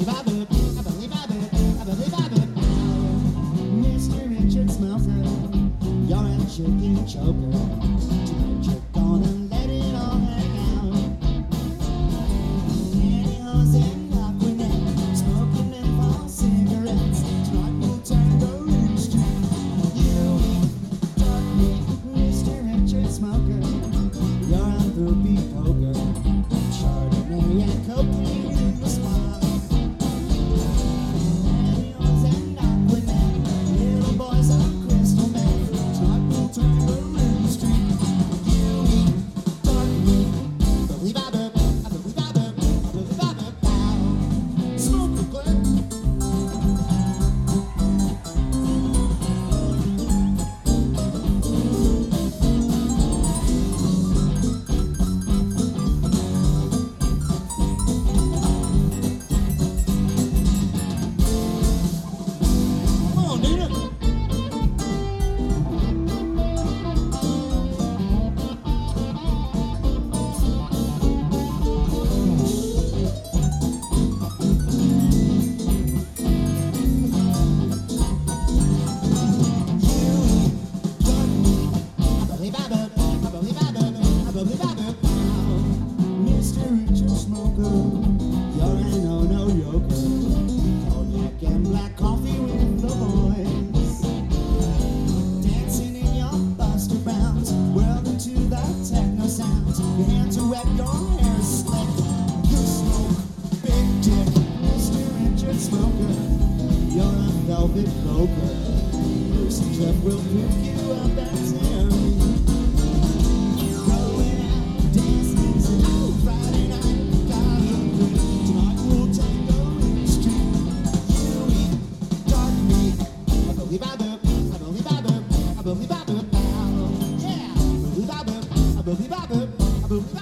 believe I do. I believe I do. I believe I do. Mr. Richard Smoker, you're a chicken choker. Tonight you're gonna let it all hang out. Pantyhose and Aquanet, smoking menthol cigarettes. Tonight we'll tango in the street. You dark me, Mr. Richard Smoker. You're a poopy poker. Chardonnay and cocaine in the spot. Pantyhose and Aquanet, little boys on crystal meth. Tonight we'll tango in the street. You dark me, believe I do. I believe I do. I believe I do. Smoke the clip. Come on, Nina. Mr. Richard Smoker, you're a no-no yoker. Cognac and black coffee with the boys. Dancing in your Buster Browns, whirling to the techno sounds. Your hands are wet, your hair's slick. You smoke big dick. Mr. Richard Smoker, you're a velvet broker. Lucy Jeff will pick you up and tear me. Going out, dancing, oh, Friday night, got a drink. Tonight we'll tango in the street. You eat dark meat. I believe I do. I believe I do. I believe I do. Yeah, I believe I do. I believe I do. I believe I do.